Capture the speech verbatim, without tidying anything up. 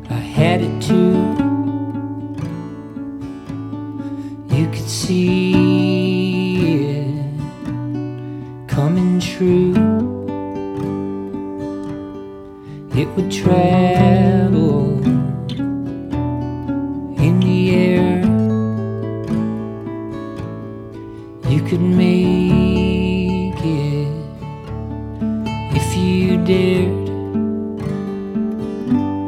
I had it too. You could see it coming true. It would travel in the air. You could make it if you dared.